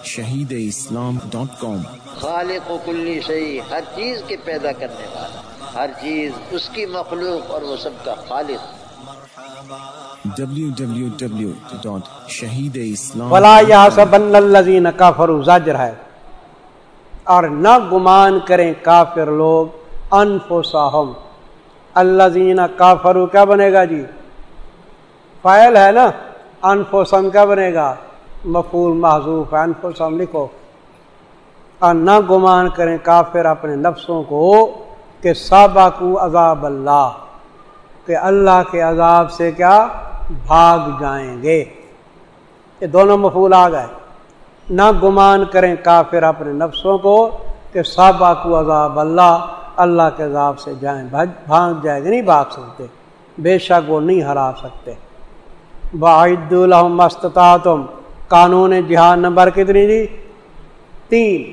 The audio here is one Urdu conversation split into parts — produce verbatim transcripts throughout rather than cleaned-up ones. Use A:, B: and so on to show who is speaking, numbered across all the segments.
A: شہید اسلام ڈاٹ کام۔
B: خالق و کلی شیء، ہر چیز کے پیدا کرنے والا، ہر چیز اس کی مخلوق اور وہ سب کا خالق۔
A: W W W dot Shaheed Islam
C: ولا یحسبن الذین کفروا، زجر ہے، اور نہ گمان کریں کافر لوگ انفسہم، الذین کفروا کیا بنے گا جی؟ فاعل ہے نا، انفسہم کیا بنے گا؟ مفعول محذوف ہے، انفسہم لکھو۔ اور نہ گمان کریں کافر اپنے نفسوں کو کہ سابقوا عذاب اللہ، کہ اللہ کے عذاب سے کیا بھاگ جائیں گے۔ یہ دونوں مفعول آ گئے۔ نہ گمان کریں کافر اپنے نفسوں کو کہ سابقوا عذاب اللہ، اللہ کے عذاب سے جائیں بھاگ جائے گے، نہیں بھاگ سکتے، بے شک وہ نہیں ہرا سکتے۔ وَأَعِدُّوا لَهُم مَّا اسْتَطَعْتُمْ، قانون جہاد نمبر کتنی جی؟ تین۔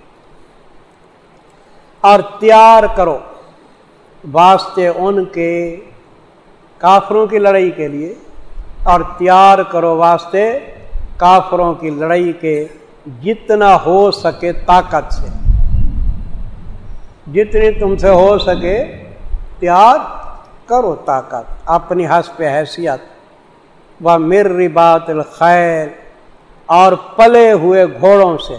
C: اور تیار کرو واسطے ان کے کافروں کی لڑائی کے لیے، اور تیار کرو واسطے کافروں کی لڑائی کے جتنا ہو سکے طاقت سے، جتنی تم سے ہو سکے تیار کرو طاقت اپنی حسب حیثیت۔ وَمِن رِّبَاطِ الْخَیل، اور پلے ہوئے گھوڑوں سے،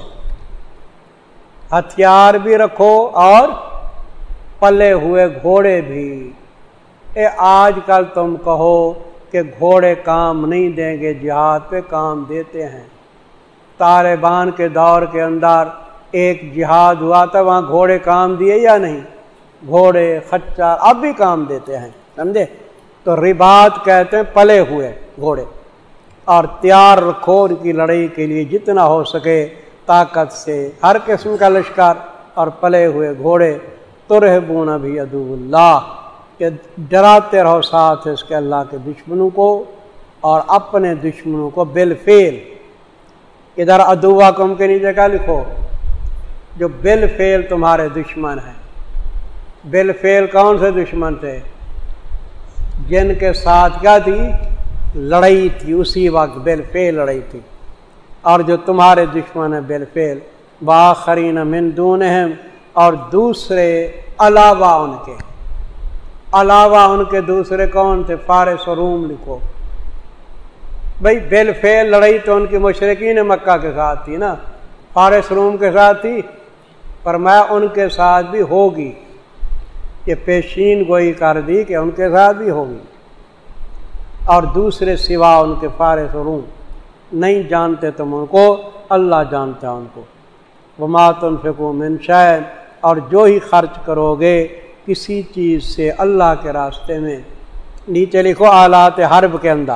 C: ہتھیار بھی رکھو اور پلے ہوئے گھوڑے بھی۔ اے آج کل تم کہو کہ گھوڑے کام نہیں دیں گے، جہاد پہ کام دیتے ہیں۔ طالبان کے دور کے اندر ایک جہاد ہوا تھا، وہاں گھوڑے کام دیے یا نہیں؟ گھوڑے خچر اب بھی کام دیتے ہیں، سمجھے؟ تو رباط کہتے ہیں پلے ہوئے گھوڑے، اور تیار رکھو ان کی لڑائی کے لیے جتنا ہو سکے طاقت سے، ہر قسم کا لشکر اور پلے ہوئے گھوڑے۔ ترہبون بھی عدو اللہ، کہ ڈراتے رہو ساتھ اس کے اللہ کے دشمنوں کو اور اپنے دشمنوں کو بالفعل۔ ادھر عدوکم کے نیچے کیا لکھو؟ جو بالفعل تمہارے دشمن ہیں۔ بالفعل کون سے دشمن تھے؟ جن کے ساتھ کیا تھی؟ لڑائی تھی، اسی وقت بالفعل لڑائی تھی۔ اور جو تمہارے دشمن ہیں بالفعل، وآخرین من دونہم، اور دوسرے علاوہ ان کے، علاوہ ان کے دوسرے کون تھے؟ فارس و روم لکھو۔ بھئی بالفعل لڑائی تو ان کی مشرکین مکہ کے ساتھ تھی نا، فارس روم کے ساتھ تھی، فرمایا ان کے ساتھ بھی ہوگی، یہ پیشین گوئی کر دی کہ ان کے ساتھ بھی ہوگی۔ اور دوسرے سوا ان کے فارس و روم، نہیں جانتے تم ان کو، اللہ جانتا ہے ان کو۔ وما تنفقوا من شیء، اور جو ہی خرچ کرو گے کسی چیز سے اللہ کے راستے میں، نیچے لکھو آلات حرب کے اندر،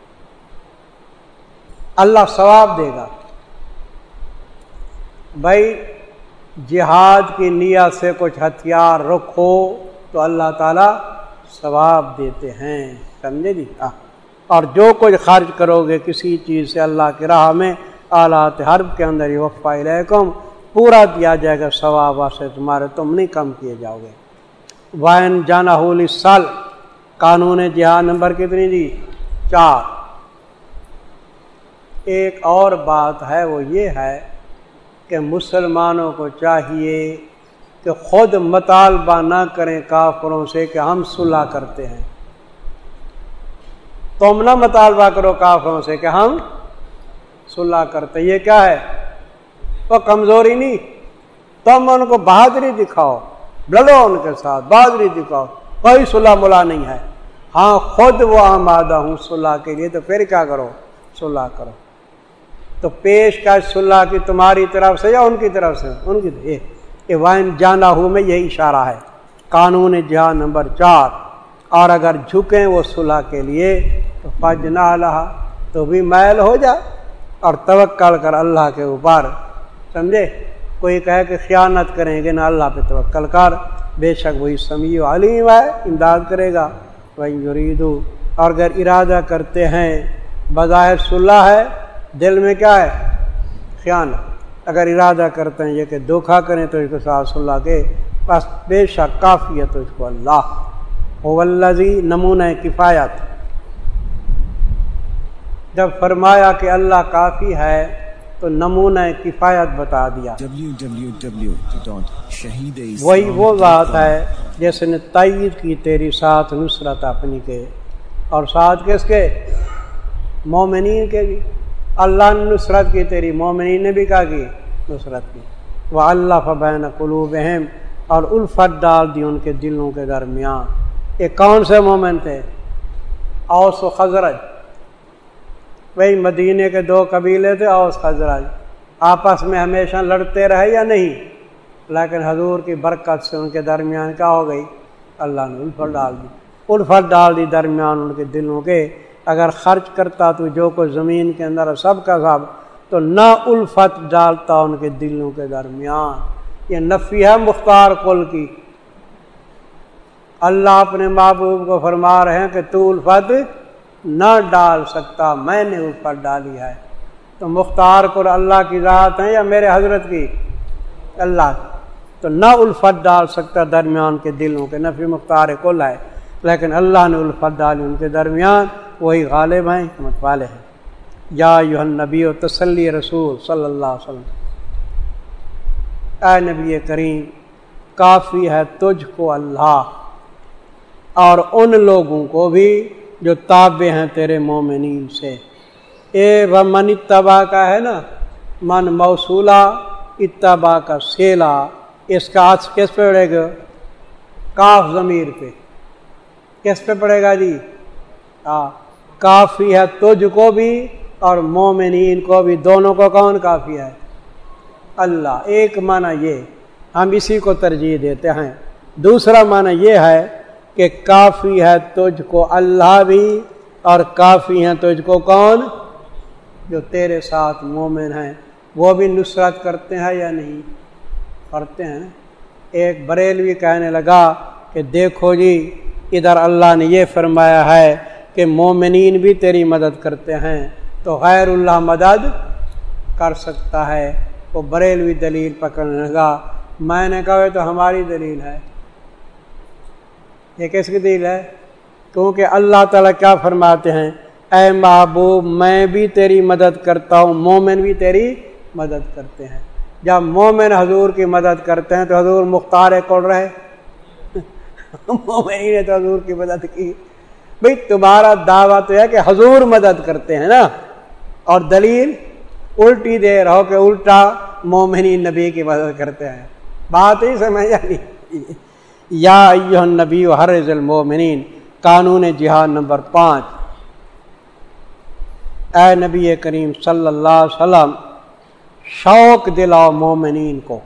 C: اللہ ثواب دے گا۔ بھائی جہاد کی نیت سے کچھ ہتھیار رکھو تو اللہ تعالیٰ ثواب دیتے ہیں، سمجھے جی؟ اور جو کچھ خرچ کرو گے کسی چیز سے اللہ کی راہ میں، آلات حرب کے اندر یوفا الیکم، پورا دیا جائے گا ثواب واسطے تمہارے، تم نہیں کم کیے جاؤ گے۔ وَإِن جَنَحُوا لِلسَّلْمِ، قانون جہاد نمبر کتنی جی؟ چار۔ ایک اور بات ہے، وہ یہ ہے کہ مسلمانوں کو چاہیے کہ خود مطالبہ نہ کریں کافروں سے کہ ہم صلح کرتے ہیں۔ تم نہ مطالبہ کرو کافروں سے کہ ہم صلح کرتے، یہ کیا ہے؟ وہ کمزوری نہیں، تم ان کو بہادری دکھاؤ، لڑو ان کے ساتھ، بہادری دکھاؤ، کوئی صلح ملا نہیں ہے۔ ہاں خود وہ آمادہ ہوں صلح کے لیے، تو پھر کیا کرو؟ صلح کرو۔ تو پیش کا صلح کی تمہاری طرف سے یا ان کی طرف سے؟ ان کی طرف۔ یہ وائن جانا ہوں میں یہی اشارہ ہے، قانون جہاد نمبر چار۔ اور اگر جھکیں وہ صلح کے لیے تو فجناح لہا، تو بھی میل ہو جا اور توکل کر اللہ کے اوپر، سمجھے؟ کوئی کہے کہ خیانت کریں گے، نہ اللہ پہ توکل کر، بے شک وہی سمیع علیم ہے، امداد کرے گا۔ وَإِن يُرِيدُوا، اور اگر ارادہ کرتے ہیں، بظاہر صلح ہے، دل میں کیا ہے؟ خیانت۔ اگر ارادہ کرتے ہیں یہ کہ دھوکہ کریں تو اس کے ساتھ صلح کے، بس بے شک کافی ہے تو اس کو اللہ۔ هو الذی، نمونہ کفایت، جب فرمایا کہ اللہ کافی ہے تو نمونہ کفایت بتا دیا۔
A: W W W dot Shaheed Islam
C: وہی وہ ذات ہے جس نے تائید کی تیری ساتھ نصرت اپنی کے، اور ساتھ کس کے؟ مومنین کے بھی۔ اللہ نے نصرت کی تیری، مومنین نے بھی کہا کی نصرت کی۔ وَأَلَّفَ بَيْنَ قُلُوبِهِمْ، اور الفت ڈال دی ان کے دلوں کے درمیان۔ یہ کون سے مومن تھے؟ اوس و خزرج، وہی مدینے کے دو قبیلے تھے، اوس خزرج، آپس میں ہمیشہ لڑتے رہے یا نہیں، لیکن حضور کی برکت سے ان کے درمیان کیا ہو گئی؟ اللہ نے الفت ڈال دی، الفت ڈال دی درمیان ان کے دلوں کے۔ اگر خرچ کرتا تو جو کچھ زمین کے اندر سب کا سب، تو نہ الفت ڈالتا ان کے دلوں کے درمیان۔ یہ نفی ہے مختار کل کی۔ اللہ اپنے محبوب کو فرما رہے ہیں کہ تو الفت نہ ڈال سکتا، میں نے الفت ڈالی ہے۔ تو مختار کل اللہ کی ذات ہے یا میرے حضرت کی؟ اللہ کی۔ تو نہ الفت ڈال سکتا درمیان کے دلوں کے، نفی مختار کل ہے، لیکن اللہ نے الفت ڈالی ان کے درمیان، وہی غالب ہیں، حکمت والے ہیں۔ یا ایھا النبی و تسلی رسول صلی اللہ علیہ وسلم، اے نبی کریم کافی ہے تجھ کو اللہ اور ان لوگوں کو بھی جو تابع ہیں تیرے مومنین سے۔ اے ومن اتبع کا ہے نا، من موصولہ، اتبع کا سیلا، اس کا عطف کس پہ پڑے گا؟ کاف ضمیر پہ۔ کس پہ پڑے گا جی؟ ہاں، کافی ہے تجھ کو بھی اور مومنین کو بھی، دونوں کو کون کافی ہے؟ اللہ۔ ایک معنی یہ، ہم اسی کو ترجیح دیتے ہیں۔ دوسرا معنی یہ ہے کہ کافی ہے تجھ کو اللہ بھی، اور کافی ہیں تجھ کو کون؟ جو تیرے ساتھ مومن ہیں، وہ بھی نصرت کرتے ہیں یا نہیں کرتے ہیں؟ ایک بریلوی کہنے لگا کہ دیکھو جی، ادھر اللہ نے یہ فرمایا ہے کہ مومنین بھی تیری مدد کرتے ہیں، تو غیر اللہ مدد کر سکتا ہے؟ وہ بریلوی دلیل پکڑنے لگا۔ میں نے کہا تو ہماری دلیل ہے، یہ کس کی دلیل ہے؟ کیونکہ اللہ تعالیٰ کیا فرماتے ہیں؟ اے محبوب میں بھی تیری مدد کرتا ہوں، مومن بھی تیری مدد کرتے ہیں۔ جب مومن حضور کی مدد کرتے ہیں تو حضور مختار کون رہے؟ مومنین نے تو حضور کی مدد کی۔ بھئی تمہارا دعویٰ تو ہے کہ حضور مدد کرتے ہیں نا، اور دلیل الٹی دے رہو کہ الٹا مومنین نبی کی مدد کرتے ہیں۔ بات ہی سمجھا نہیں؟ یا ایھا النبی حرض المؤمنین، قانون جہاد نمبر پانچ۔ اے نبی کریم صلی اللہ علیہ وسلم شوق دلاؤ مومنین کو،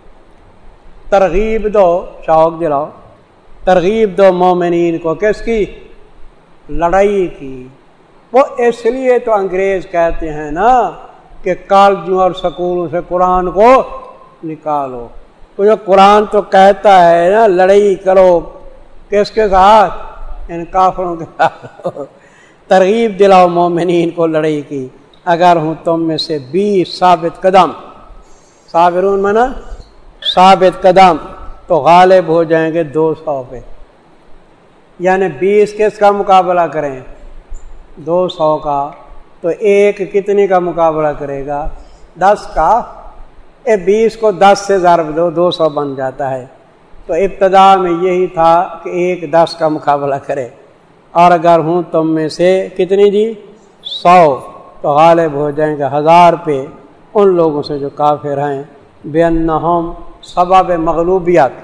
C: ترغیب دو، شوق دلاؤ، ترغیب دو مومنین کو، کس کی؟ لڑائی کی۔ وہ اس لیے تو انگریز کہتے ہیں نا کہ کالجوں اور سکولوں سے قرآن کو نکالو۔ تو جو قرآن تو کہتا ہے نا لڑائی کرو، کس کے ساتھ؟ ان کافروں کے ساتھ۔ ترغیب دلاؤ مومنین کو لڑائی کی، اگر ہوں تم میں سے بیس ثابت قدم، صابرون منا ثابت قدم، تو غالب ہو جائیں گے دو سو پہ۔ یعنی بیس کس کا مقابلہ کریں؟ دو سو کا۔ تو ایک کتنی کا مقابلہ کرے گا؟ دس کا۔ اے بیس کو دس سے ضرب دو، دو سو بن جاتا ہے۔ تو ابتدا میں یہی تھا کہ ایک دس کا مقابلہ کرے، اور اگر ہوں تم میں سے کتنی جی؟ سو، تو غالب ہو جائیں گے ہزار پہ ان لوگوں سے جو کافر ہیں۔ بِأَنَّهُمْ، سبب مغلوبیت،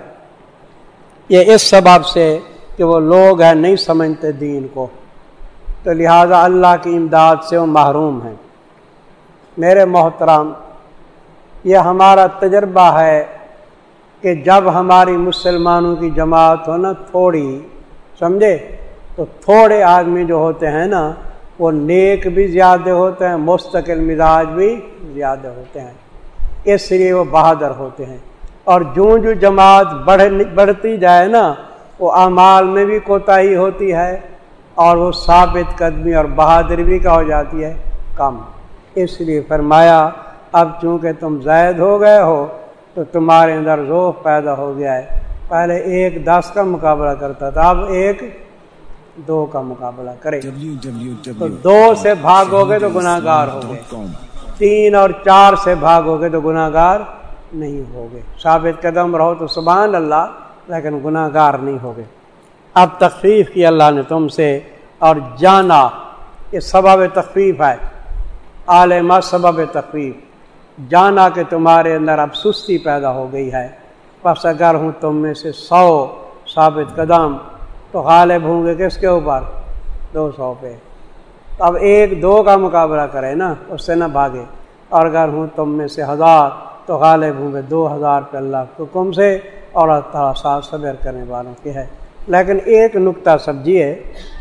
C: یہ اس سبب سے کہ وہ لوگ ہیں نہیں سمجھتے دین کو، تو لہذا اللہ کی امداد سے وہ محروم ہیں۔ میرے محترم، یہ ہمارا تجربہ ہے کہ جب ہماری مسلمانوں کی جماعت ہو نا تھوڑی، سمجھے، تو تھوڑے آدمی جو ہوتے ہیں نا وہ نیک بھی زیادہ ہوتے ہیں، مستقل مزاج بھی زیادہ ہوتے ہیں، اس لیے وہ بہادر ہوتے ہیں۔ اور جوں جو جماعت بڑھ بڑھتی جائے نا، وہ اعمال میں بھی کوتاہی ہوتی ہے، اور وہ ثابت قدمی اور بہادری بھی کا ہو جاتی ہے کم۔ اس لیے فرمایا اب چونکہ تم زائد ہو گئے ہو تو تمہارے اندر ذوق پیدا ہو گیا ہے۔ پہلے ایک دس کا مقابلہ کرتا تھا، اب ایک دو کا مقابلہ کرے۔ تو دو سے بھاگو گے تو گناہ گار ہو گے، تین اور چار سے بھاگو گے تو گناہگار نہیں ہوگے. ثابت قدم رہو تو سبحان اللہ، لیکن گناہگار نہیں ہوگے. اب تخفیف کی اللہ نے تم سے، اور جانا یہ سبب تخفیف ہے. عالمہ سبب تخفیف، جانا کہ تمہارے اندر اب سستی پیدا ہو گئی ہے. پس اگر ہوں تم میں سے سو ثابت قدم تو غالب ہوں گے کس کے اوپر؟ دو سو پہ. اب ایک دو کا مقابلہ کرے نا، اس سے نہ بھاگے. اور اگر ہوں تم میں سے ہزار تو غالب ہوں گے دو ہزار پہ اللہ کے حکم سے، اور اللہ تعالیٰ ساتھ صبر کرنے والوں کی ہے. لیکن ایک نقطہ سمجھیے،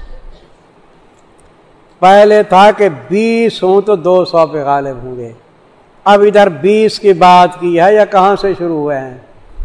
C: پہلے تھا کہ بیس ہوں تو دو سو پہ غالب ہوں گے. اب ادھر بیس کی بات کی ہے یا کہاں سے شروع ہوئے ہیں؟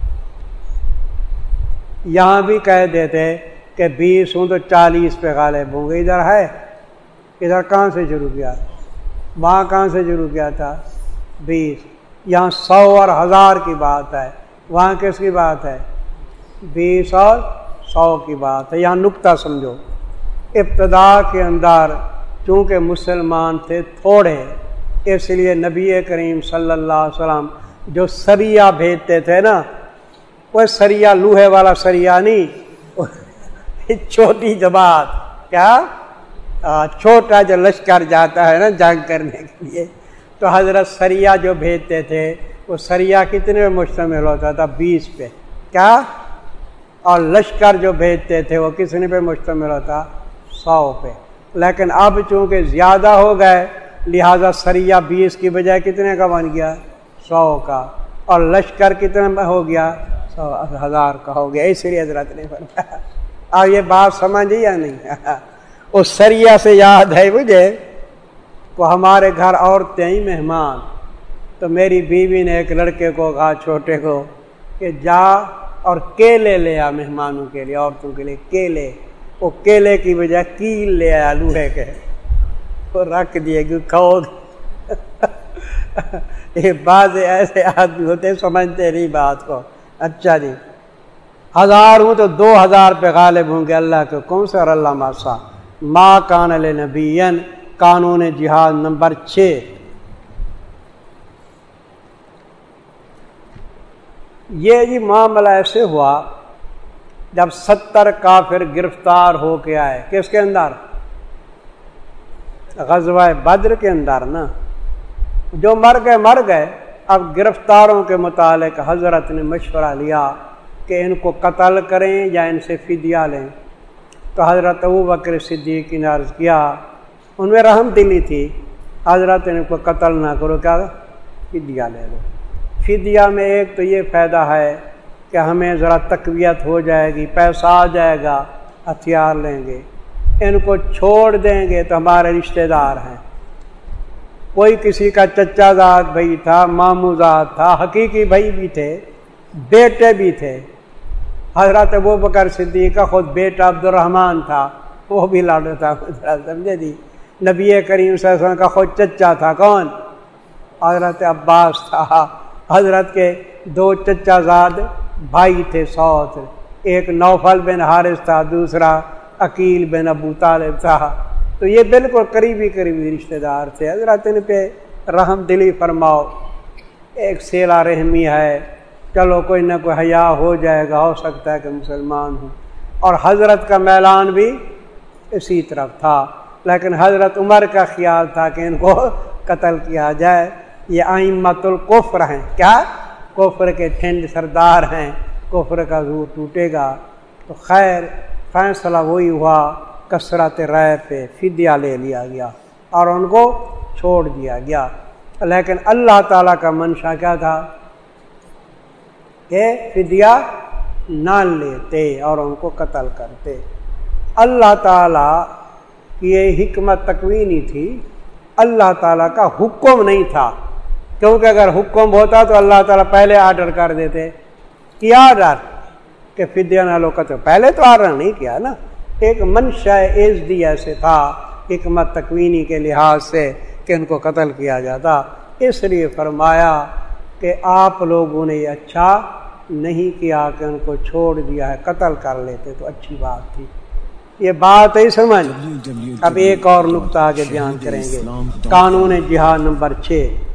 C: یہاں بھی کہہ دیتے کہ بیس ہوں تو چالیس پہ غالب ہوں گے. ادھر ہے، ادھر کہاں سے شروع کیا؟ وہاں کہاں سے شروع کیا تھا؟ بیس. یہاں سو اور ہزار کی بات ہے، وہاں کس کی بات ہے؟ بیس اور سو کی بات ہے. یہاں نقطہ سمجھو. ابتدا کے اندر چونکہ مسلمان تھے تھوڑے، اس لیے نبی کریم صلی اللہ علیہ وسلم جو سریہ بھیجتے تھے نا، وہ سریہ لوہے والا سریہ نہیں، چھوٹی جماعت، کیا چھوٹا جو لشکر جاتا ہے نا جنگ کرنے کے لیے، تو حضرت سریہ جو بھیجتے تھے وہ سریہ کتنے پہ مشتمل ہوتا تھا؟ بیس پہ. کیا؟ اور لشکر جو بھیجتے تھے وہ کتنے پہ مشتمل ہوتا؟ سو پہ. لیکن اب چونکہ زیادہ ہو گئے لہذا سریہ بیس کی بجائے کتنے کا بن گیا؟ سو کا. اور لشکر کتنے میں ہو گیا؟ سو ہزار کا ہو گیا. اس لیے حضرت نے فرمایا. اب یہ بات سمجھی یا نہیں؟ اس سریہ سے یاد ہے مجھے، وہ ہمارے گھر عورتیں ہی مہمان، تو میری بیوی نے ایک لڑکے کو کہا چھوٹے کو کہ جا اور کیلے لے آ مہمانوں کے لیے، عورتوں کے لیے کیلے. وہ کیلے کی بجائے کیل لے آیا لوہے کے، وہ رکھ دیے کہ کھاؤ. یہ بعض ایسے آدمی ہوتے سمجھتے نہیں بات کو. اچھا جی، ہزار ہوں تو دو ہزار پہ غالب ہوں گے اللہ کے حکم سے. اور اللہ ماسا ما کان لنبیین، قانون جہاد نمبر چھ. یہ جی معاملہ ایسے ہوا جب ستر کافر گرفتار ہو کے آئے. کس کے اندر؟ غزوہ بدر کے اندر نا. جو مر گئے مر گئے. اب گرفتاروں کے متعلق حضرت نے مشورہ لیا کہ ان کو قتل کریں یا ان سے فدیہ لیں. تو حضرت ابو بکر صدیق نے عرض کیا، ان میں رحم دلی تھی، حضرت نے کو قتل نہ کرو، کیا فدیہ لے لو. فدیہ میں ایک تو یہ فائدہ ہے کہ ہمیں ذرا تقویت ہو جائے گی، پیسہ آ جائے گا، ہتھیار لیں گے. ان کو چھوڑ دیں گے تو ہمارے رشتہ دار ہیں. کوئی کسی کا چچا زاد بھائی تھا، مامو زاد تھا، حقیقی بھائی بھی تھے، بیٹے بھی تھے. حضرت ابو بکر صدیق کا خود بیٹا عبد الرحمن تھا، وہ بھی لاڈو تھا. سمجھے جی؟ نبی کریم صلی اللہ علیہ وسلم کا خود چچا تھا، کون؟ حضرت عباس تھا. حضرت کے دو چچا زاد بھائی تھے سوت، ایک نوفل بن حارث تھا، دوسرا عقیل بن ابو طالب تھا. تو یہ بالکل قریبی قریبی رشتہ دار تھے. حضرت ان پہ رحم دلی فرماؤ. ایک سیلا رحمی ہے، چلو کوئی نہ کوئی حیا ہو جائے گا، ہو سکتا ہے کہ مسلمان ہوں. اور حضرت کا میلان بھی اسی طرف تھا. لیکن حضرت عمر کا خیال تھا کہ ان کو قتل کیا جائے. یہ ائمۃ الکفر ہیں، کیا کفر کے ٹھنڈ سردار ہیں، کفر کا زور ٹوٹے گا. تو خیر فیصلہ وہی ہوا، کثرت رائے پہ فدیہ لے لیا گیا اور ان کو چھوڑ دیا گیا. لیکن اللہ تعالیٰ کا منشا کیا تھا کہ فدیہ نہ لیتے اور ان کو قتل کرتے. اللہ تعالیٰ کی یہ حکمت تکوینی تھی، اللہ تعالیٰ کا حکم نہیں تھا. کیونکہ اگر حکم ہوتا تو اللہ تعالیٰ پہلے آرڈر کر دیتے. کیا آرڈر کہ فدیہ نہ لو قتل؟ پہلے تو آرڈر نہیں کیا نا. ایک منشا عزدی ایسے تھا حکمت تکوینی کے لحاظ سے کہ ان کو قتل کیا جاتا. اس لیے فرمایا کہ آپ لوگوں نے یہ اچھا نہیں کیا کہ ان کو چھوڑ دیا ہے، قتل کر لیتے تو اچھی بات تھی. یہ بات ہی سمجھ. اب ایک اور نقطہ آگے بیان کریں گے. قانون جہاد نمبر چھ.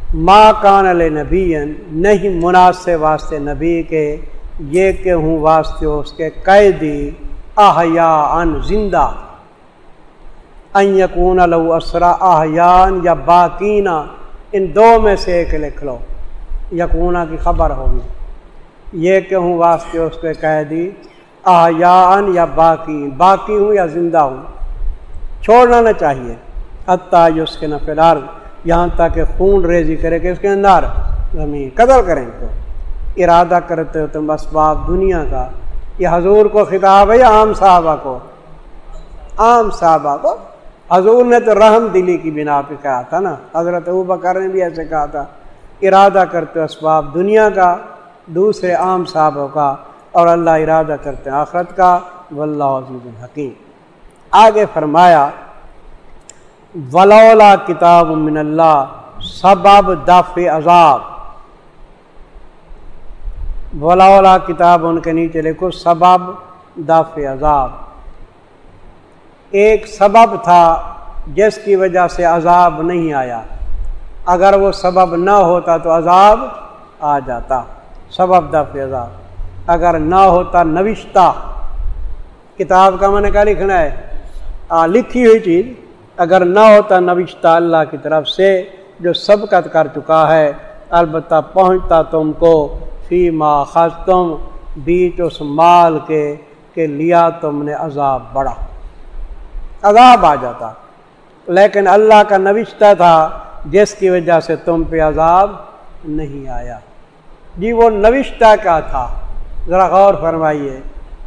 C: ما کان لنبی، نہیں مناسب واسطے نبی کے یہ کہ ہوں واسطے اس کے قیدی احیاء زندہ، ان یکون لو اسرا احیاء یا باقینا، ان دو میں سے ایک لکھ لو، یکونا کی خبر ہوگی، یہ کہ ہوں واسطے اس کے قیدی احیاء یا باقی، باقی ہوں یا زندہ ہوں، چھوڑنا نہ چاہیے، حتیٰ یسکن فی الارض، یہاں تک کہ خون ریزی کرے کہ اس کے اندر زمین، قتل کریں تو ارادہ کرتے ہو تم اسباب دنیا کا۔ یہ حضور کو خطاب ہے یا عام صحابہ کو؟ عام صحابہ کو۔ حضور نے تو رحم دلی کی بنا پہ کہا تھا نا، حضرت ابوبکر نے بھی ایسے کہا تھا، ارادہ کرتے ہو اسباب دنیا کا، دوسرے عام صحابہ کا، اور اللہ ارادہ کرتے ہیں آخرت کا، واللہ عزیز حکیم۔ آگے فرمایا ولولا کتاب من اللہ سبب دفع عذاب، ولولا کتاب ان کے نیچے لکھو سبب دفع عذاب، ایک سبب تھا جس کی وجہ سے عذاب نہیں آیا، اگر وہ سبب نہ ہوتا تو عذاب آ جاتا، سبب دفع عذاب، اگر نہ ہوتا نوشتہ، کتاب کا معنی کیا لکھنا ہے؟ آ لکھی ہوئی چیز، اگر نہ ہوتا نوشتہ اللہ کی طرف سے جو سبقت کر چکا ہے، البتہ پہنچتا تم کو فی ما خذتم، بیچ اس مال کے کہ لیا تم نے عذاب بڑا، عذاب آ جاتا، لیکن اللہ کا نوشتہ تھا جس کی وجہ سے تم پہ عذاب نہیں آیا۔ جی وہ نوشتہ کیا تھا ذرا غور فرمائیے۔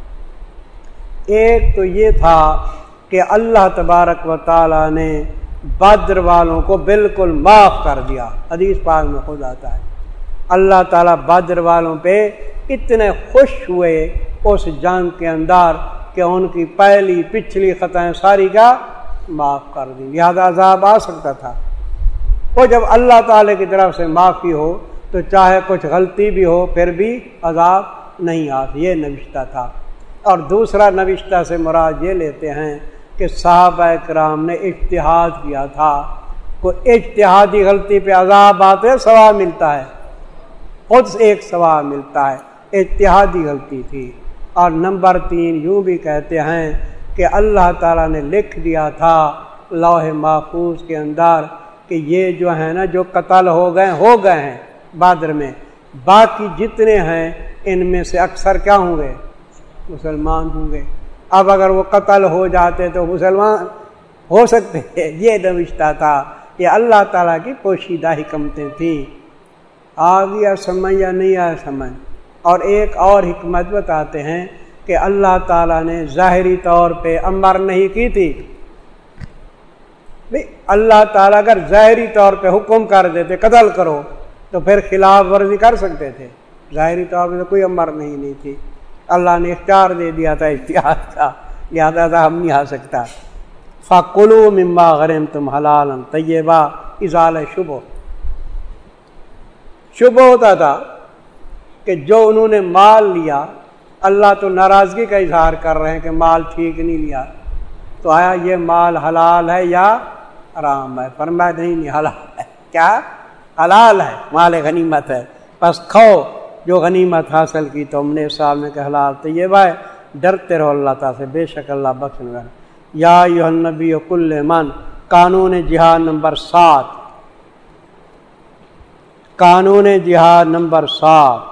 C: ایک تو یہ تھا کہ اللہ تبارک و تعالی نے بدر والوں کو بالکل معاف کر دیا، حدیث پاک میں خود آتا ہے اللہ تعالیٰ بدر والوں پہ اتنے خوش ہوئے اس جنگ کے اندر کہ ان کی پہلی پچھلی خطائیں ساری کا معاف کر دی، لہذا عذاب آ سکتا تھا۔ وہ جب اللہ تعالی کی طرف سے معافی ہو تو چاہے کچھ غلطی بھی ہو پھر بھی عذاب نہیں آتی، یہ نوشتہ تھا۔ اور دوسرا نوشتہ سے مراد یہ لیتے ہیں کہ صحابہ کرام نے اجتہاد کیا تھا، کوئی اجتہادی غلطی پہ عذاب آتے ثواب ملتا ہے، خود سے ایک ثواب ملتا ہے، اجتہادی غلطی تھی۔ اور نمبر تین یوں بھی کہتے ہیں کہ اللہ تعالیٰ نے لکھ دیا تھا لوح محفوظ کے اندر کہ یہ جو ہیں نا جو قتل ہو گئے ہو گئے ہیں بدر میں، باقی جتنے ہیں ان میں سے اکثر کیا ہوں گے؟ مسلمان ہوں گے۔ اب اگر وہ قتل ہو جاتے تو مسلمان ہو سکتے ہیں، یہ نوشتہ تھا، یہ اللہ تعالیٰ کی پوشیدہ حکمتیں تھیں۔ آ گیا سمجھ یا نہیں آیا سمجھ؟ اور ایک اور حکمت بتاتے ہیں کہ اللہ تعالیٰ نے ظاہری طور پہ امر نہیں کی تھی، اللہ تعالیٰ اگر ظاہری طور پہ حکم کر دیتے قتل کرو تو پھر خلاف ورزی کر سکتے تھے، ظاہری طور پہ تو کوئی امر نہیں نہیں تھی، اللہ نے اختیار دے دیا تھا اجتہاد کا، لہذا تھا ہم نہیں آ سکتا۔ فَقُلُوا مِمَّا غَنِمْتُمْ حَلَالًا طَيِّبًا اِزَالَ شبہ، شبہ ہوتا تھا کہ جو انہوں نے مال لیا، اللہ تو ناراضگی کا اظہار کر رہے ہیں کہ مال ٹھیک نہیں لیا، تو آیا یہ مال حلال ہے یا حرام ہے؟ فرمایا نہیں نہیں حلال ہے۔ کیا حلال ہے، مال غنیمت ہے، بس کھاؤ جو غنیمت حاصل کی تم نے، صاحب نے کہ حلال طیب ہے، ڈرتے رہو اللہ تعالیٰ سے، بے شک اللہ بخشنے والا۔ یا ایھا النبی کل من، قانون جہاد نمبر سات، قانون جہاد نمبر سات،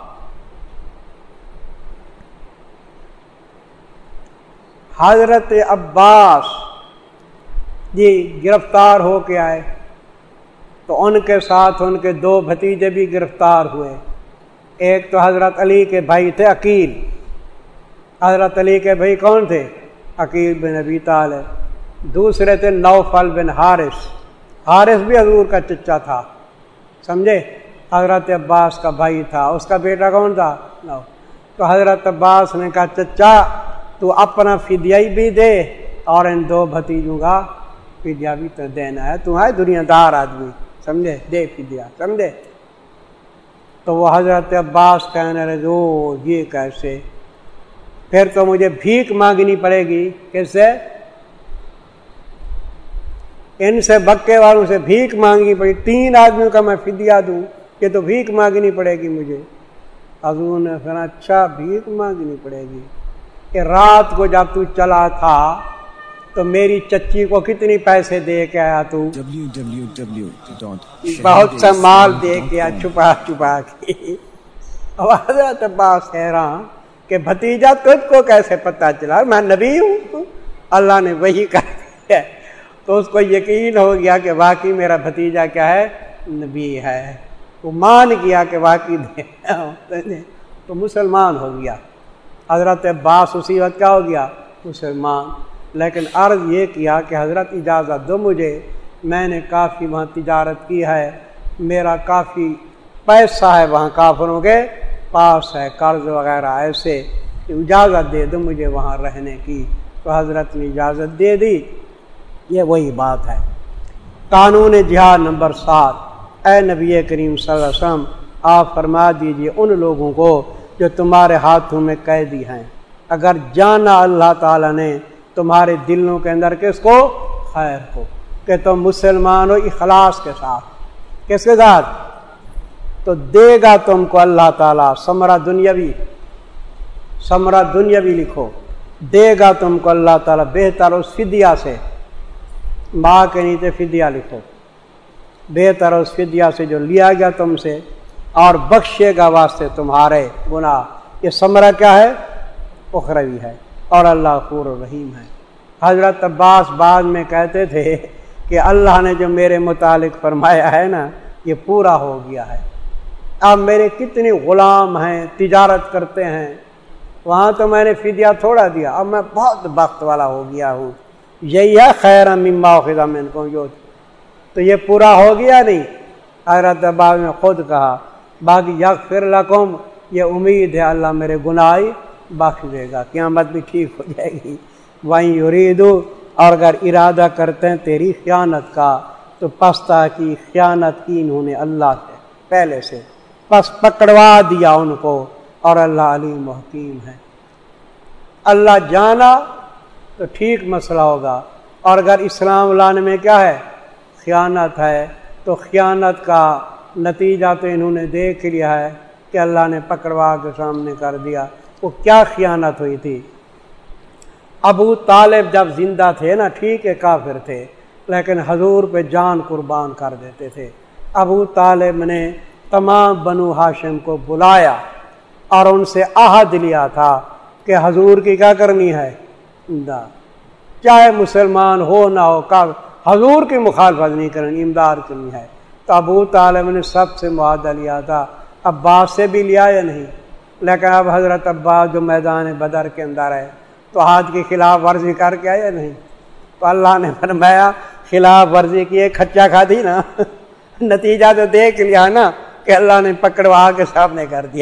C: حضرت عباس جی گرفتار ہو کے آئے تو ان کے ساتھ ان کے دو بھتیجے بھی گرفتار ہوئے، ایک تو حضرت علی کے بھائی تھے عقیل، حضرت علی کے بھائی کون تھے؟ عقیل بن ابی طالب، دوسرے تھے نوفل بن حارث، حارث بھی حضور کا چچا تھا، سمجھے، حضرت عباس کا بھائی تھا، اس کا بیٹا کون تھا؟ نو۔ تو حضرت عباس نے کہا چچا تو اپنا فدیہ بھی دے اور ان دو بھتیجوں کا فدیہ بھی تو دینا ہے، تو ہے دنیا دار آدمی، سمجھے، دے فدیہ، سمجھے۔ تو وہ حضرت عباس کہنے لگے او یہ کیسے، پھر تو مجھے بھیک مانگنی پڑے گی، کس سے؟ ان سے بکے والوں سے بھیک مانگنی پڑی، تین آدمیوں کا میں فدیہ دوں، یہ تو بھیک مانگنی پڑے گی مجھے۔ حضور نے کہا اچھا بھیک مانگنی پڑے گی، کہ رات کو جب تو چلا تھا تو میری چچی کو کتنی پیسے دے کے آیا تو؟ بہت سا مال دے کے آیا، چھپا چھپا کے۔ اب حضرت عباس حیران کہ بھتیجا تجھ کو کیسے پتہ چلا؟ میں نبی ہوں، تو اللہ نے وہی کر دیا، تو اس کو یقین ہو گیا کہ واقعی میرا بھتیجا کیا ہے، نبی ہے۔ وہ مان گیا کہ واقعی تو مسلمان ہو گیا۔ حضرت عباس اسی وقت کیا ہو گیا، مسلمان۔ لیکن عرض یہ کیا کہ حضرت اجازت دو مجھے، میں نے کافی وہاں تجارت کی ہے، میرا کافی پیسہ ہے وہاں کافروں کے پاس ہے، قرض وغیرہ ایسے، اجازت دے دو مجھے وہاں رہنے کی۔ تو حضرت نے اجازت دے دی۔ یہ وہی بات ہے۔ قانون جہاد نمبر سات، اے نبی کریم صلی اللہ علیہ وسلم آپ فرما دیجئے ان لوگوں کو جو تمہارے ہاتھوں میں قیدی ہیں، اگر جانا اللہ تعالیٰ نے تمہارے دلوں کے اندر کس کو، خیر کو، کہ تم مسلمان ہو اخلاص کے ساتھ، کس کے ساتھ، تو دے گا تم کو اللہ تعالیٰ ثمرہ دنیاوی، ثمرہ دنیاوی لکھو، دے گا تم کو اللہ تعالیٰ بہتر اس فدیہ سے، ماں کے نیچے فدیہ لکھو، بہتر اس فدیہ سے جو لیا گیا تم سے، اور بخشے گا واسطے تمہارے گناہ۔ یہ ثمرہ کیا ہے، اخروی ہے، اور اللہ غفور الرحیم ہے۔ حضرت عباس بعد میں کہتے تھے کہ اللہ نے جو میرے متعلق فرمایا ہے نا یہ پورا ہو گیا ہے۔ اب میرے کتنے غلام ہیں، تجارت کرتے ہیں، وہاں تو میں نے فدیہ تھوڑا دیا، اب میں بہت بخت والا ہو گیا ہوں۔ یہی ہے خیر مما اخذ منکم، جو تو یہ پورا ہو گیا نہیں۔ حضرت عباس نے خود کہا باقی یغفر لکم، یہ امید ہے اللہ میرے گناہ بخش دے گا، قیامت بھی ٹھیک ہو جائے گی۔ وَإِن يُرِيدُوا، اور اگر ارادہ کرتے ہیں تیری خیانت کا، تو پستا کی خیانت کی انہوں نے اللہ سے پہلے سے، پس پکڑوا دیا ان کو، اور اللہ علیم و حکیم ہے۔ اللہ جانا تو ٹھیک مسئلہ ہوگا، اور اگر اسلام لانے میں کیا ہے، خیانت ہے، تو خیانت کا نتیجہ تو انہوں نے دیکھ لیا ہے کہ اللہ نے پکڑوا کے سامنے کر دیا۔ وہ کیا خیانت ہوئی تھی؟ ابو طالب جب زندہ تھے نا، ٹھیک ہے کافر تھے، لیکن حضور پہ جان قربان کر دیتے تھے۔ ابو طالب نے تمام بنو ہاشم کو بلایا اور ان سے عہد لیا تھا کہ حضور کی کیا کرنی ہے، امداد، چاہے مسلمان ہو نہ ہو، حضور کی مخالفت نہیں کرنی، امداد کرنی ہے۔ تو ابو طالب نے سب سے معاہدہ لیا تھا، عباس سے بھی لیا یا نہیں، لیکن اب حضرت عباس جو میدان بدر کے اندر ہے تو عہد کی خلاف ورزی کر کے آیا نہیں، تو اللہ نے فرمایا خلاف ورزی کی ایک کھچا کھا دی نا، نتیجہ تو دیکھ لیا نا کہ اللہ نے پکڑوا کے سامنے کر دیا۔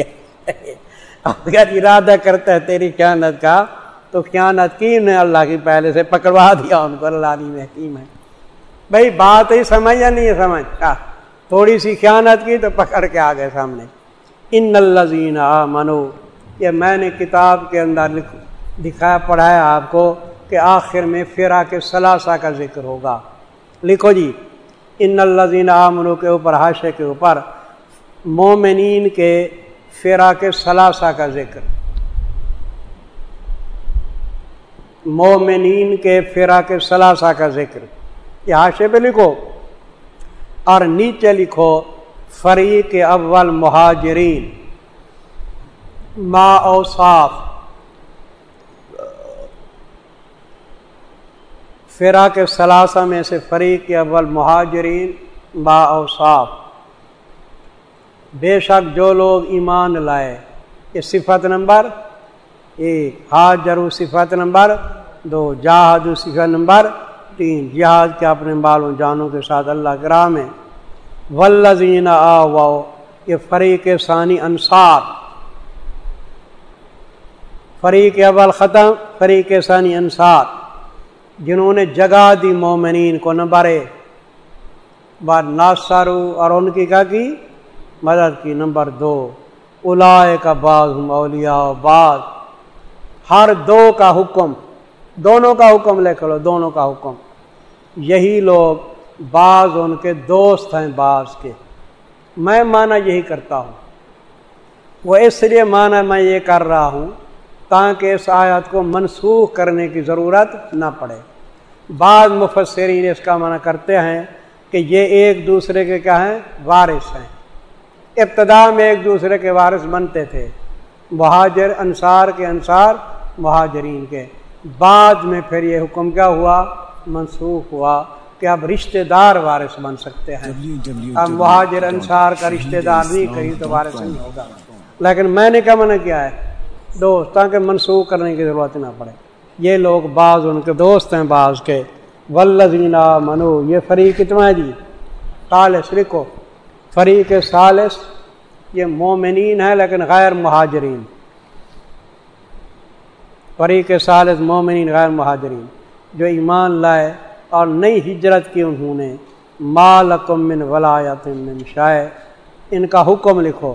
C: اگر ارادہ کرتا ہے تیری خیانت کا تو خیانت کی نے اللہ کی پہلے سے پکڑوا دیا ان کو، اللہ علیم حکیم ہے۔ بھائی بات ہی سمجھ یا نہیں سمجھ، تھوڑی سی خیانت کی تو پکڑ کے آ گئے سامنے۔ ان الذین آمنوا، یہ میں نے کتاب کے اندر دکھایا پڑھایا آپ کو کہ آخر میں فراق ثلاثہ کا ذکر ہوگا۔ لکھو جی، ان الذین آمنوا کے اوپر حاشے کے اوپر مومنین کے فراق ثلاثہ کا ذکر، مومنین کے فراق ثلاثہ کا ذکر، یہ حاشے پہ لکھو، اور نیچے لکھو فریق اول مہاجرین ما اوصاف، فراق ثلاثہ میں سے فریق اول مہاجرین ما اوصاف، بے شک جو لوگ ایمان لائے، یہ صفت نمبر ایک، ہاجروا صفت نمبر دو، جاہدوا صفت نمبر تین، جہاد کے اپنے بالوں جانوں کے ساتھ اللہ کے راہ میں، والذین آووا، یہ فریق ثانی انصار، فریق اول ختم، فریق ثانی انصار، جنہوں نے جگہ دی مومنین کو، نمبر ایک، بعد ناصروا، اور ان کی کیا کی، مدد کی، نمبر دو، اولئک بعضهم اولیاء بعض، ہر دو کا حکم، دونوں کا حکم لکھ لو، دونوں کا حکم، یہی لوگ بعض ان کے دوست ہیں بعض کے. میں معنی یہی کرتا ہوں, وہ اس لیے معنی میں یہ کر رہا ہوں تاکہ اس آیت کو منسوخ کرنے کی ضرورت نہ پڑے. بعض مفسرین اس کا معنی کرتے ہیں کہ یہ ایک دوسرے کے کیا ہیں, وارث ہیں. ابتدا میں ایک دوسرے کے وارث بنتے تھے, مہاجر انصار کے انصار مہاجرین کے. بعد میں پھر یہ حکم کیا ہوا, منسوخ ہوا کہ اب رشتہ دار وارث بن سکتے ہیں. اب مہاجر انصار کا رشتہ دار نہیں کہیں تو وارث نہیں ہوگا. لیکن میں نے کیا منع کیا ہے, دوست, تاکہ منسوخ کرنے کی ضرورت نہ پڑے. یہ لوگ بعض ان کے دوست ہیں بعض کے. والذین آمنوا, یہ فریق کتنا ہے جی, ثالث لکھو. فریق ثالث یہ مومنین ہے لیکن غیر مہاجرین. فریق ثالث مومنین غیر مہاجرین جو ایمان لائے اور نئی ہجرت کی انہوں نے. ما لکم من ولایت من شیء, ان کا حکم لکھو,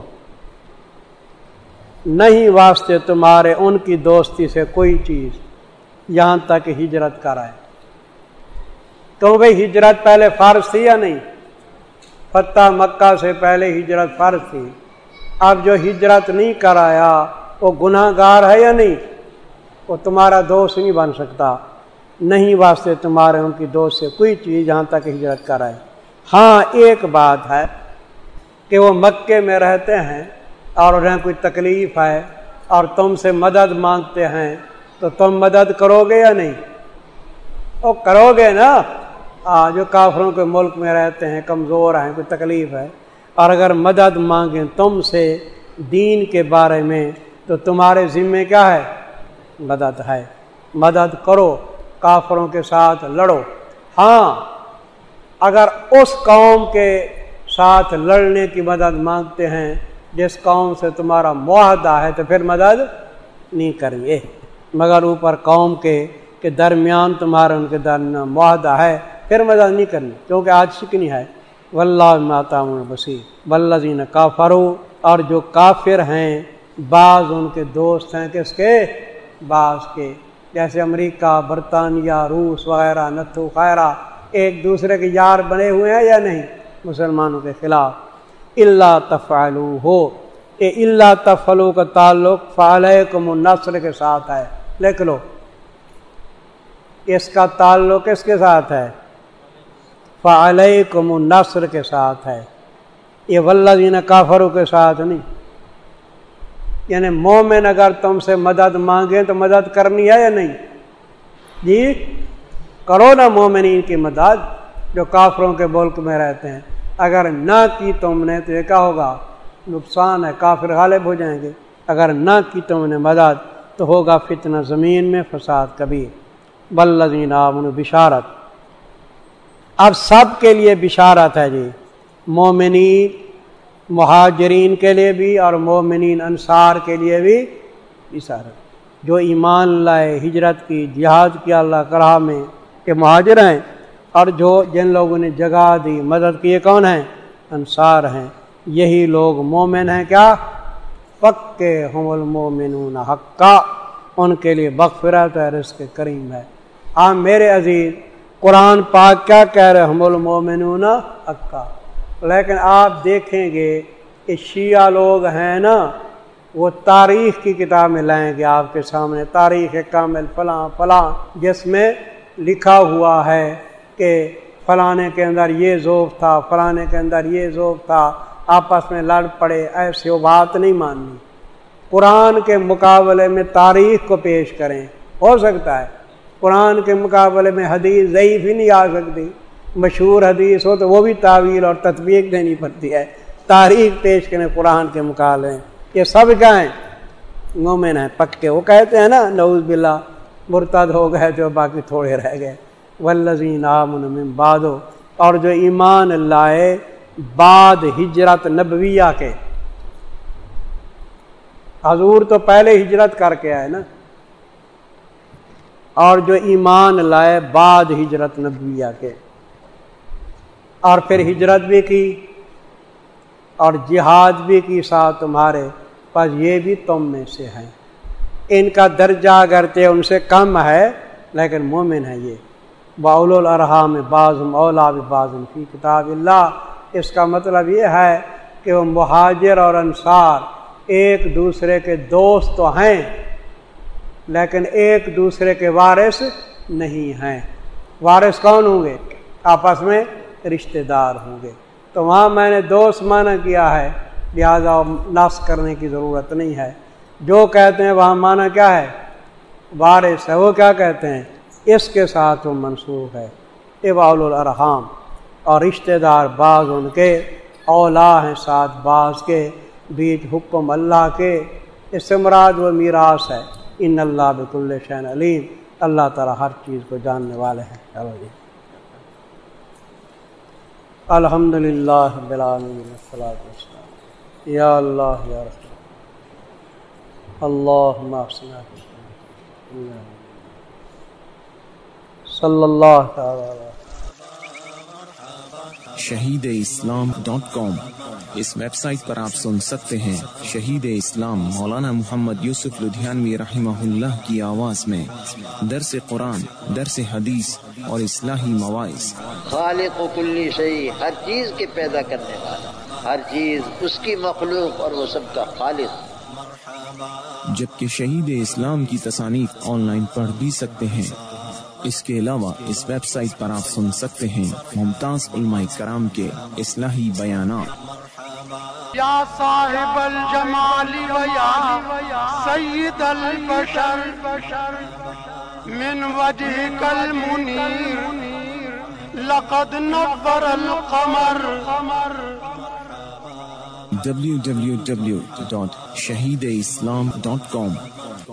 C: نہیں واسطے تمہارے ان کی دوستی سے کوئی چیز یہاں تک ہجرت کرائے. تو بھئی ہجرت پہلے فرض تھی یا نہیں؟ فتح مکہ سے پہلے ہجرت فرض تھی. اب جو ہجرت نہیں کرایا وہ گناہ گار ہے یا نہیں؟ وہ تمہارا دوست نہیں بن سکتا. نہیں واسطے تمہارے ان کی دوست سے کوئی چیز جہاں تک ہجرت کرائے. ہاں ایک بات ہے کہ وہ مکے میں رہتے ہیں اور انہیں کوئی تکلیف ہے اور تم سے مدد مانگتے ہیں تو تم مدد کرو گے یا نہیں؟ وہ کرو گے نا. آ, جو کافروں کے ملک میں رہتے ہیں, کمزور ہیں, کوئی تکلیف ہے, اور اگر مدد مانگیں تم سے دین کے بارے میں تو تمہارے ذمے کیا ہے, مدد ہے. مدد کرو, کافروں کے ساتھ لڑو. ہاں اگر اس قوم کے ساتھ لڑنے کی مدد مانگتے ہیں جس قوم سے تمہارا معاہدہ ہے تو پھر مدد نہیں کریے, مگر اوپر قوم کے کہ درمیان تمہارا ان کے درمیان معاہدہ ہے پھر مدد نہیں کرنی, کیونکہ آج شکنی ہے. واللہ بما تعملون بصیر. والذین کافروا, اور جو کافر ہیں بعض ان کے دوست ہیں, کس کے, بعض کے, جیسے امریکہ, برطانیہ, روس وغیرہ, نتھو خیرہ, ایک دوسرے کے یار بنے ہوئے ہیں یا نہیں مسلمانوں کے خلاف. الا تفعلوا ہو, یہ الا تفعلوا کا تعلق فعلیکم النصر کے ساتھ ہے, لکھ لو. اس کا تعلق کس کے ساتھ ہے, فعلیکم النصر کے ساتھ ہے, یہ والذین کافروا کے ساتھ نہیں. یعنی مومن اگر تم سے مدد مانگیں تو مدد کرنی ہے یا نہیں جی؟ کرو نا مومنین کی مدد جو کافروں کے ملک میں رہتے ہیں. اگر نہ کی تم نے تو یہ کیا ہوگا, نقصان ہے, کافر غالب ہو جائیں گے. اگر نہ کی تم نے مدد تو ہوگا فتنہ زمین میں, فساد کبیر. والذین آمنوا, بشارت. اب سب کے لیے بشارت ہے جی, مومنین مہاجرین کے لیے بھی اور مومنین انصار کے لیے بھی بشارت. جو ایمان لائے, ہجرت کی, جہاد کیا اللہ کی راہ میں, کہ مہاجر ہیں, اور جو جن لوگوں نے جگہ دی, مدد کی, یہ کون ہیں, انصار ہیں. یہی لوگ مومن ہیں. کیا پکے ہم المومنون حقا, ان کے لیے مغفرت ہے, رزق کریم ہے. آپ میرے عزیز قرآن پاک کیا کہہ رہے, ہم المومنون حقا, لیکن آپ دیکھیں گے کہ شیعہ لوگ ہیں نا, وہ تاریخ کی کتابیں لائیں گے آپ کے سامنے, تاریخ کامل فلاں فلاں, جس میں لکھا ہوا ہے کہ فلانے کے اندر یہ ذوق تھا, فلانے کے اندر یہ ذوق تھا, آپس میں لڑ پڑے. ایسے وہ بات نہیں ماننی. قرآن کے مقابلے میں تاریخ کو پیش کریں. ہو سکتا ہے قرآن کے مقابلے میں حدیث ضعیف ہی نہیں آ سکتی, مشہور حدیث ہو تو وہ بھی تعویل اور تطبیق دینی پڑتی ہے. تاریخ پیش کریں قرآن کے مقابلے. یہ سب کیا ہیں, مومن ہیں پکے. وہ کہتے ہیں نا نعوذ باللہ مرتد ہو گئے جو باقی تھوڑے رہ گئے. والذین آمنوا من بعد, اور جو ایمان لائے بعد ہجرت نبویہ کے. حضور تو پہلے ہجرت کر کے آئے نا, اور جو ایمان لائے بعد ہجرت نبویہ کے, اور پھر ہجرت بھی کی اور جہاد بھی کی ساتھ تمہارے, پس یہ بھی تم میں سے ہیں. ان کا درجہ اگرچہ ان سے کم ہے لیکن مومن ہے یہ. وَأُولُو الْأَرْحَامِ بَعْضُهُمْ أَوْلَىٰ بِبَعْضٍ فِي کتاب اللہ۔ اس کا مطلب یہ ہے کہ وہ مہاجر اور انصار ایک دوسرے کے دوست تو ہیں لیکن ایک دوسرے کے وارث نہیں ہیں۔ وارث کون ہوں گے؟ آپس میں رشتہ دار ہوں گے۔ تو وہاں میں نے دوست معنی کیا ہے، لہذا نص کرنے کی ضرورت نہیں ہے۔ جو کہتے ہیں وہاں معنی کیا ہے؟ وارث ہے۔ وہ کیا کہتے ہیں؟ اس کے ساتھ وہ منسوخ ہے۔ اولو الارحام، اور رشتہ دار بعض ان کے اولا ہیں ساتھ بعض کے، بیچ حکم اللہ کے۔ اس سے مراد وہ میراث ہے۔ ان اللہ بکل شیء علیم، اللہ تعالیٰ ہر چیز کو جاننے والے ہیں۔ چلو جی، الحمد للہ رب العالمین والصلاۃ والسلام یا اللہ یا رسول اللہم احسنا صلی اللہ تعالی علیہ
A: شہید اسلام ڈاٹ کام، اس ویب سائٹ پر آپ سن سکتے ہیں شہید اسلام مولانا محمد یوسف لدھیانوی رحمہ اللہ کی آواز میں درس قرآن، درس حدیث اور اصلاحی مواعظ۔
B: خالق و کلی شیء، ہر چیز کے پیدا کرنے والا، ہر چیز اس کی مخلوق اور وہ سب کا خالق۔
A: جبکہ شہید اسلام کی تصانیف آن لائن پڑھ بھی سکتے ہیں۔ اس کے علاوہ اس ویب سائٹ پر آپ سن سکتے ہیں ممتاز علماء کرام کے اصلاحی بیانات۔
D: یا صاحب الجمال و یا سید البشر من وجهك المنیر لقد نور القمر۔
A: ڈبلیو ڈبلیو ڈبلیو ڈاٹ شہید اسلام ڈاٹ کام